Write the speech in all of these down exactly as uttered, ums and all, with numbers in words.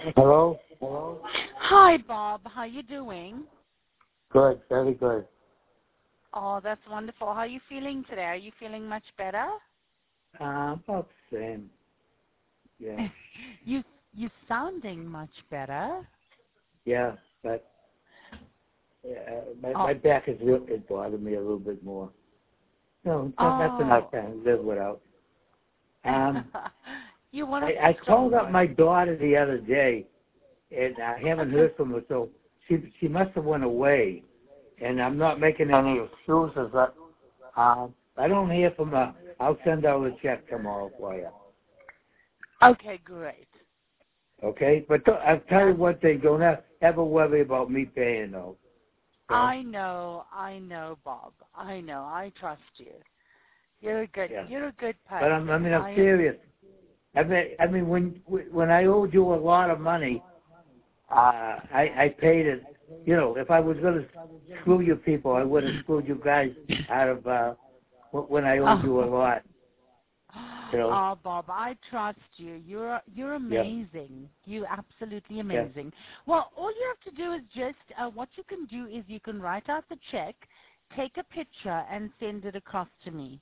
Hello? Hello? Hi, Bob. How you doing? Good, very good. Oh, that's wonderful. How are you feeling today? Are you feeling much better? Uh, about the same. Yeah. you you sounding much better. Yeah, but uh, my, Oh, my back is real, it bothered me a little bit more. No, that, that's oh. enough time to live without. Um, you want I, to I strong called up one. my daughter the other day, and I haven't Okay. heard from her, so she she must have went away. And I'm not making any excuses. But, um, I don't hear from her. I'll send out a check tomorrow for you. Okay, great. Okay? But th- I'll tell Yeah. you one thing. Don't have, ever worry about me paying, though. So, I know, I know, Bob. I know. I trust you. You're a good. yeah. You're a good person. But I'm, I mean, I'm I, serious. I mean, I mean, when when I owed you a lot of money, uh, I I paid it. You know, if I was going to screw you people, I would have screwed you guys out of uh, when I owed you a oh. lot. You know. Oh, Bob, I trust you. You're you're Yeah. amazing. You're absolutely Yeah. amazing. Well, all you have to do is just uh, what you can do is you can write out the check, take a picture, and send it across to me.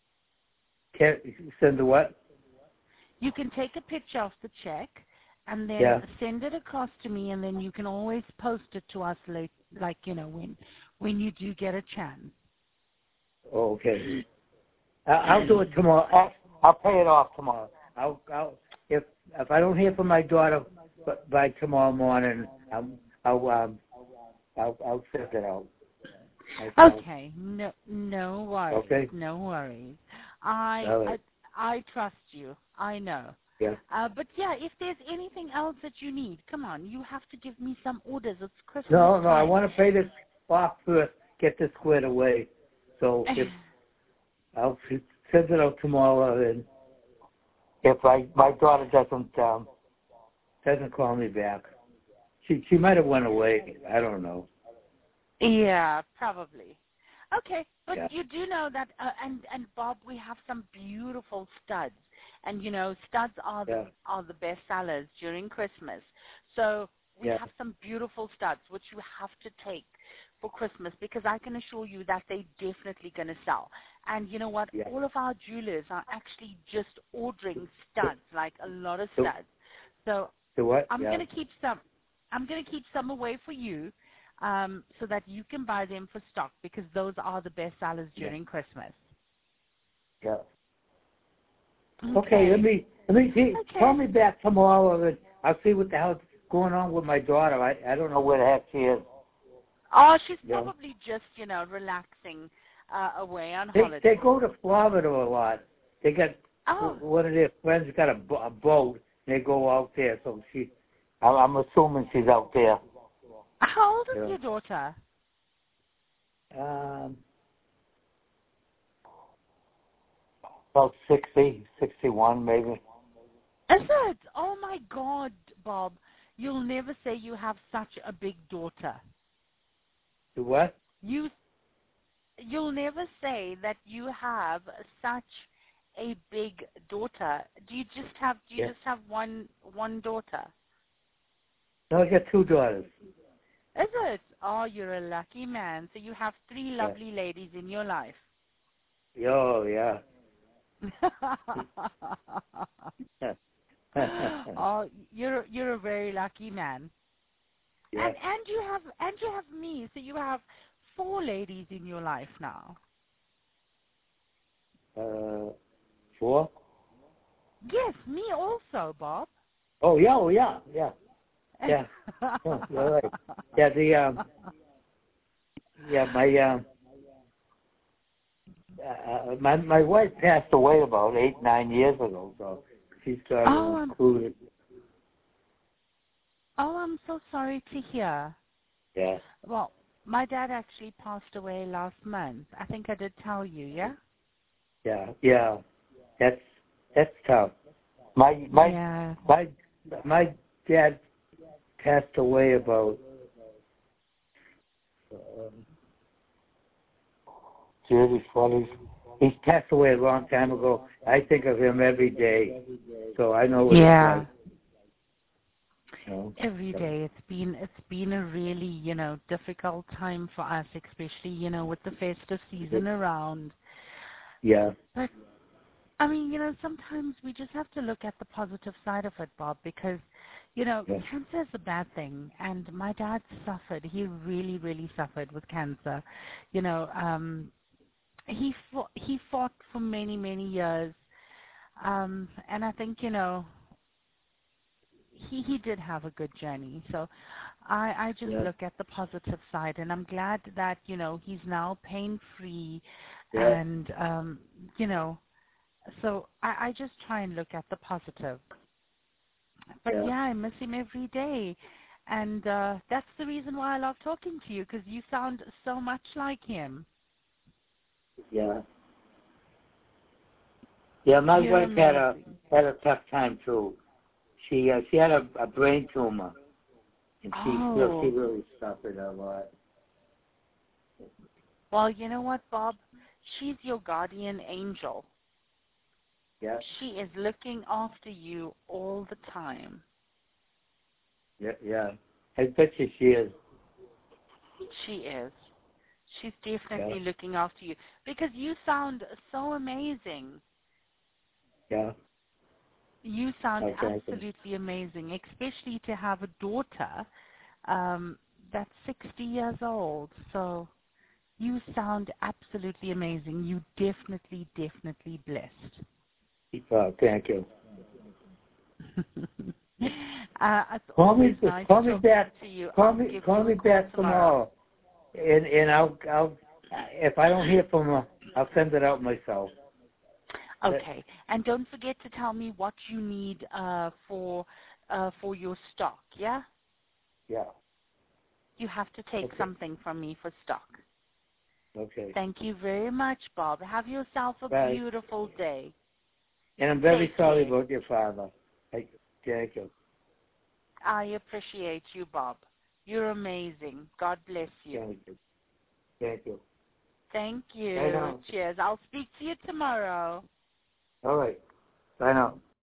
Can send the what? You can take a picture of the check and then Yeah. send it across to me, and then you can always post it to us late, like you know when when you do get a chance. Oh, okay. I- I'll do it tomorrow. I'll, I'll pay it off tomorrow. I'll, I'll if if I don't hear from my daughter b- by tomorrow morning, I'll I'll um, I'll, I'll send it out. Myself. Okay, no no worries, Okay. no worries. I All I, right. I trust you. I know. Yeah. Uh, but yeah, if there's anything else that you need, come on, you have to give me some orders. It's Christmas No, no. I time. want to pay this off first. Get this squared away. So if I'll s- send it out tomorrow, and if I my daughter doesn't um, doesn't call me back, she she might have went away. I don't know. Yeah, probably. Okay, but Yeah. you do know that, uh, and and Bob, we have some beautiful studs, and you know, studs are the Yeah. are the best sellers during Christmas. So we Yeah. have some beautiful studs which you have to take for Christmas because I can assure you that they're definitely going to sell. And you know what? Yeah. All of our jewelers are actually just ordering studs, like a lot of The, studs. So the what? I'm Yeah. going to keep some. I'm going to keep some away for you um, so that you can buy them for stock because those are the best sellers Yeah. during Christmas. Yeah. Okay. Okay. Let me let me see. Call Okay. me back tomorrow, and I'll see what the hell's going on with my daughter. I I don't know where the heck she is. Oh, she's You know? probably just, you know, relaxing uh, away on They holiday. they go to Florida a lot. They got Oh, one of their friends got a, bo- a boat. And they go out there, so she. I'm I'm assuming she's out there. how old You is know. your daughter? Um, about sixty, sixty-one, maybe. Is it? Oh, my God, Bob. You'll never say you have such a big daughter. Do what? You, you'll never say that you have such a big daughter. Do you just have, do you Yeah. just have one, one daughter? No, I got two daughters. Is it? Oh, you're a lucky man. So you have three Yeah. lovely ladies in your life. Oh, yeah. oh, you're you're a very lucky man. Yeah. And and you have and you have me. So you have four ladies in your life now. Uh, four? Yes, me also, Bob. Oh, yeah, oh, yeah, yeah. Yeah. Oh, you're right. Yeah, the, um, yeah, my, um, uh, my, my wife passed away about eight, nine years ago, so she's got oh, to I'm include it. oh, I'm so sorry to hear. Yeah. Well, my dad actually passed away last month. I think I did tell you, yeah? Yeah, yeah. That's, that's tough. My, my, Yeah. my, my dad passed away about, um, thirty, forty. He's passed away a long time ago. I think of him every day, so I know what it's Yeah. like. No. Every So, day it's been it's been a really, you know, difficult time for us, especially, you know, with the festive season around. yeah. But I mean, you know, sometimes we just have to look at the positive side of it, Bob, because, you know, Yeah. cancer is a bad thing. And my dad suffered. He really, really suffered with cancer. You know, um, he fought, he fought for many, many years. Um, and I think, you know, he, he did have a good journey. So I, I just Yeah. look at the positive side. And I'm glad that, you know, he's now pain-free. Yeah. And, um, you know, so I, I just try and look at the positive. But Yeah. yeah, I miss him every day. And uh, that's the reason why I love talking to you, because you sound so much like him. Yeah. Yeah. My You're wife had a amazing. had a tough time too. She uh, she had a, a brain tumor, and she still she Oh, really suffered a lot. well, you know what, Bob? She's your guardian angel. Yeah. She is looking after you all the time. Yeah. Yeah. I bet you she is. She is. She's Yeah. definitely looking after you because you sound so amazing. Yeah. You sound Okay. absolutely amazing, especially to have a daughter um, that's sixty years old. So you sound absolutely amazing. You definitely, definitely blessed. Oh, thank you. uh, it's Call me. always nice Call me talking back. to you. Call I'll me. give Call you a me call back tomorrow. tomorrow, and and I'll I'll if I don't hear from her, I'll send it out myself. Okay, and don't forget to tell me what you need uh, for uh, for your stock. Yeah, Yeah. you have to take Okay. something from me for stock. Okay. Thank you very much, Bob. Have yourself a Bye. beautiful day. And I'm very Take sorry care. about your father. Thank thank you. I appreciate you, Bob. You're amazing. God bless you. Thank you. Thank you. Thank Bye you. now. Cheers. I'll speak to you tomorrow. All right. Bye now.